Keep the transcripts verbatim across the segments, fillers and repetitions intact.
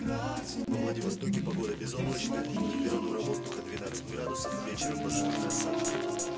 Во Владивостоке погода безоблачная, температура воздуха двенадцать градусов, вечером возможна осадки.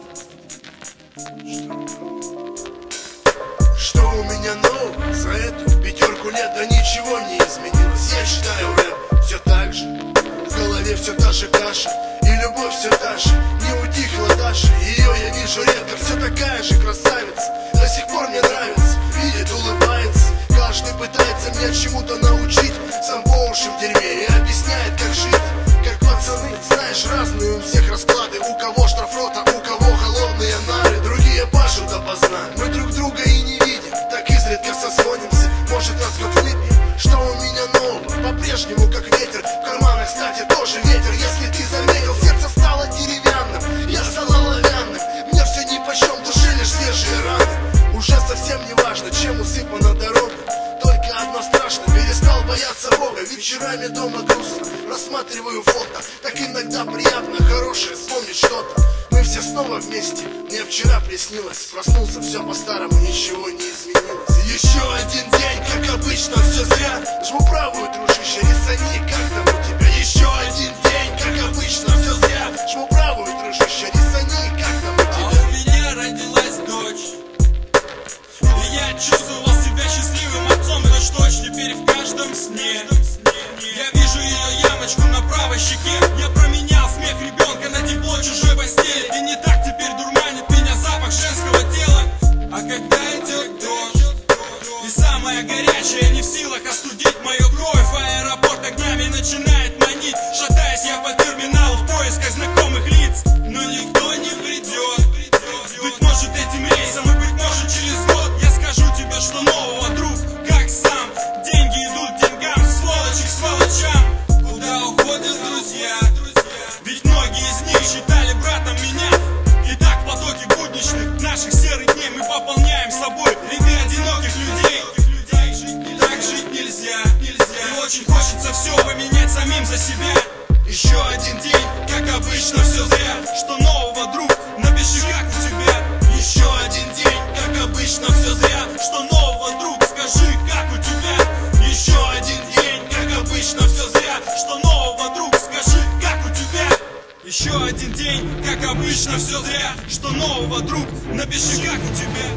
Что у меня нового? За эту пятерку лет да ничего не изменилось. Я считаю рэп все так же, в голове все та же каша, и любовь все та же, не утихла Даша. Ее я вижу редко, все такая же красавица, до сих пор мне нравится, видит, улыбается. Каждый пытается меня чему-то научить, сам по уши в дерьме и объясняет, как жить. Как пацаны, знаешь, разные у всех расклады. У кого штрафрота, у кого холодные нары, другие пашут допоздна. Мы друг друга и не видим, так изредка созвонимся. Может, раз в год выпьем, что у меня нового? По-прежнему как ветер, в карманах, кстати, тоже ветер. Если ты заметил, сердце стало деревянным, я стал оловянным. Мне все нипочем, в душе лишь свежие раны. Уже совсем не важно, чем усыпана дорога, только одно страшно, перестал бояться Бога. Вечерами дома грустно, рассматриваю фото, так иногда приятно, хорошее вспомнить что-то. Мы все снова вместе, мне вчера приснилось, проснулся, все по-старому, ничего не изменилось. Еще один день, как обычно, все зря. Жму правую, дружище, рисани, как там у тебя? Еще один день, как обычно, все зря. Жму правую, дружище, рисани, как там у тебя? А у меня родилась дочь, и я чувствовал себя счастливым отцом, это ж точно теперь в каждом сне. Я вижу ее ямочку на правой щеке, я променял смех ребенка на тепло чужой постели. И не так теперь дурманит меня запах женского тела. А когда идет дождь, и самая горячая не в силах остудить мою кровь, аэропорт огнями начинает манить. Шатаясь я по терминалу в поисках знакомых лиц, но никто не придет. Быть может этим рейсом и быть может через год я скажу тебе, что нового, друг, как сам. Деньги идут деньгам, сволочи к сволочам. Куда уходят друзья? Ведь многие из них считали братом меня. И так в потоке будничных наших серых дней мы пополняем собой ряды одиноких людей. Так жить нельзя, нельзя. И очень хочется все поменять самим за себя. Еще один день, как обычно, все зря. Что нового, друг? Напиши, как у тебя. Еще один день, как обычно, все зря. Что нового, друг? Скажи, как у тебя. Еще один день, как обычно, все зря. Что нового, друг? Скажи, как у тебя. Еще один день, как обычно, все зря. Что нового, друг? Напиши, как у тебя.